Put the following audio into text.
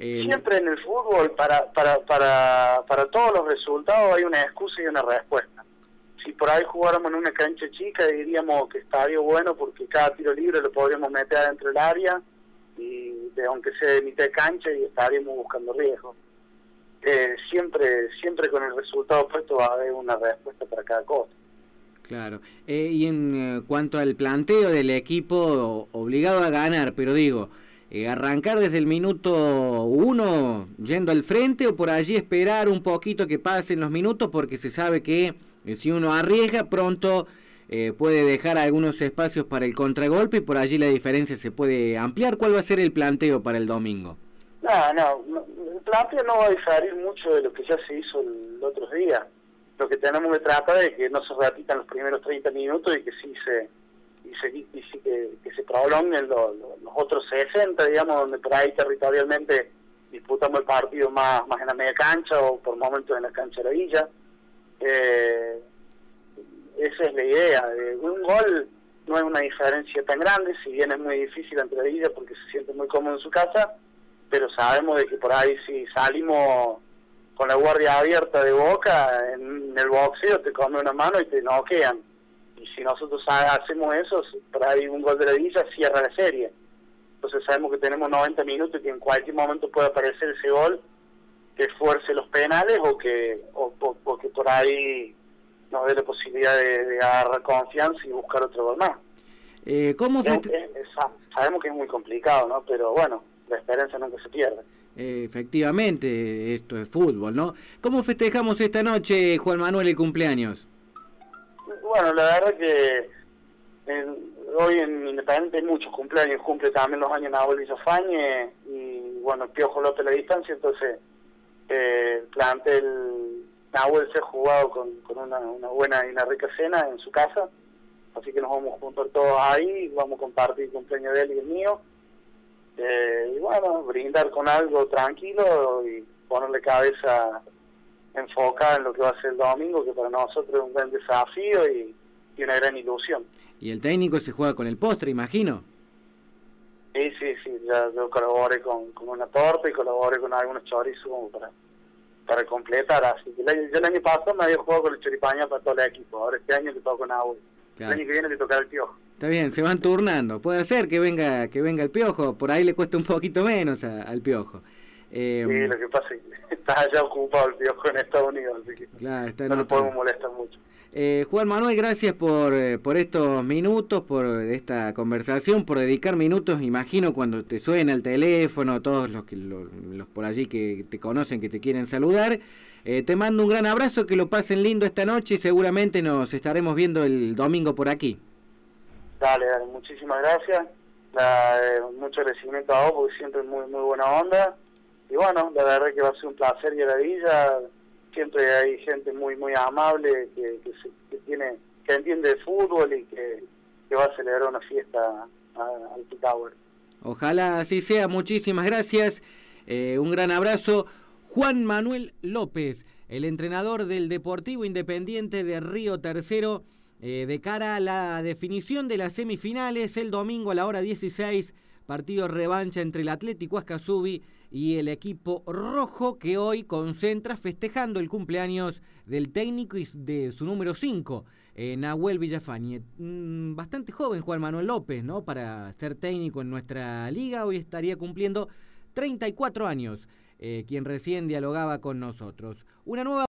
Siempre en el fútbol, para todos los resultados hay una excusa y una respuesta. Si por ahí jugáramos en una cancha chica, diríamos que estaría bueno porque cada tiro libre lo podríamos meter adentro del área, y aunque sea de mitad de cancha, y estaríamos buscando riesgo. Siempre con el resultado puesto va a haber una respuesta para cada cosa. Claro. Y en cuanto al planteo del equipo, obligado a ganar, pero digo, arrancar desde el minuto 1 yendo al frente, o por allí esperar un poquito que pasen los minutos, porque se sabe que si uno arriesga pronto puede dejar algunos espacios para el contragolpe y por allí la diferencia se puede ampliar. ¿Cuál va a ser el planteo para el domingo? No, el planteo no va a diferir mucho de lo que ya se hizo el otro día. Lo que tenemos que tratar es que no se repitan los primeros 30 minutos y que sí que se prolonguen los otros 60, digamos, donde por ahí territorialmente disputamos el partido más en la media cancha o por momentos en la cancha de la villa. Esa es la idea. Un gol no es una diferencia tan grande, si bien es muy difícil ante la villa porque se siente muy cómodo en su casa, pero sabemos de que por ahí si salimos con la guardia abierta de Boca, en el boxeo te come una mano y te noquean. Y si nosotros hacemos eso, por ahí un gol de la villa cierra la serie. Entonces sabemos que tenemos 90 minutos y que en cualquier momento puede aparecer ese gol que fuerce los penales o que por ahí nos dé la posibilidad de agarrar confianza y buscar otro gol más. Sabemos que es muy complicado, ¿no? Pero bueno, la esperanza nunca se pierde. Efectivamente, esto es fútbol, ¿no? ¿Cómo festejamos esta noche, Juan Manuel, el cumpleaños? Bueno, la verdad que hoy en Independiente hay muchos cumpleaños, cumple también los años Nahuel Villafañe y bueno, Piojo López la distancia, entonces el plantel Nahuel se ha jugado con una buena y una rica cena en su casa, así que nos vamos a juntar todos ahí, vamos a compartir el cumpleaños de él y el mío. Y bueno, brindar con algo tranquilo y ponerle cabeza enfocada en lo que va a ser el domingo, que para nosotros es un gran desafío y una gran ilusión. Y el técnico se juega con el postre, imagino. Sí, ya yo colaboré con una torta y colaboré con algunos chorizos como para completar, así que yo el año pasado me había jugado con el choripaña para todo el equipo, ahora este año le toca con agua. Claro. El año que viene le toca el Piojo. Está bien, se van turnando. Puede ser que venga el Piojo, por ahí le cuesta un poquito menos al Piojo. Sí, lo que pasa es que está allá ocupado el Piojo en Estados Unidos, así que claro, no lo podemos molestar mucho. Juan Manuel, gracias por estos minutos, por esta conversación, por dedicar minutos. Imagino cuando te suena el teléfono, todos los por allí que te conocen, que te quieren saludar. Te mando un gran abrazo, que lo pasen lindo esta noche y seguramente nos estaremos viendo el domingo por aquí. Dale, muchísimas gracias. Mucho agradecimiento a vos porque siempre es muy buena onda. Y bueno, la verdad que va a ser un placer ir a la villa. Siempre hay gente muy amable que entiende de fútbol y que va a celebrar una fiesta al P-Tower. Ojalá así sea. Muchísimas gracias. Un gran abrazo. Juan Manuel López, el entrenador del Deportivo Independiente de Río Tercero, de cara a la definición de las semifinales el domingo a la hora 16, partido revancha entre el Atlético Ascasubi y el equipo rojo, que hoy concentra festejando el cumpleaños del técnico y de su número 5, Nahuel Villafañe. Bastante joven Juan Manuel López, ¿no? Para ser técnico en nuestra liga, hoy estaría cumpliendo 34 años, quien recién dialogaba con nosotros. Una nueva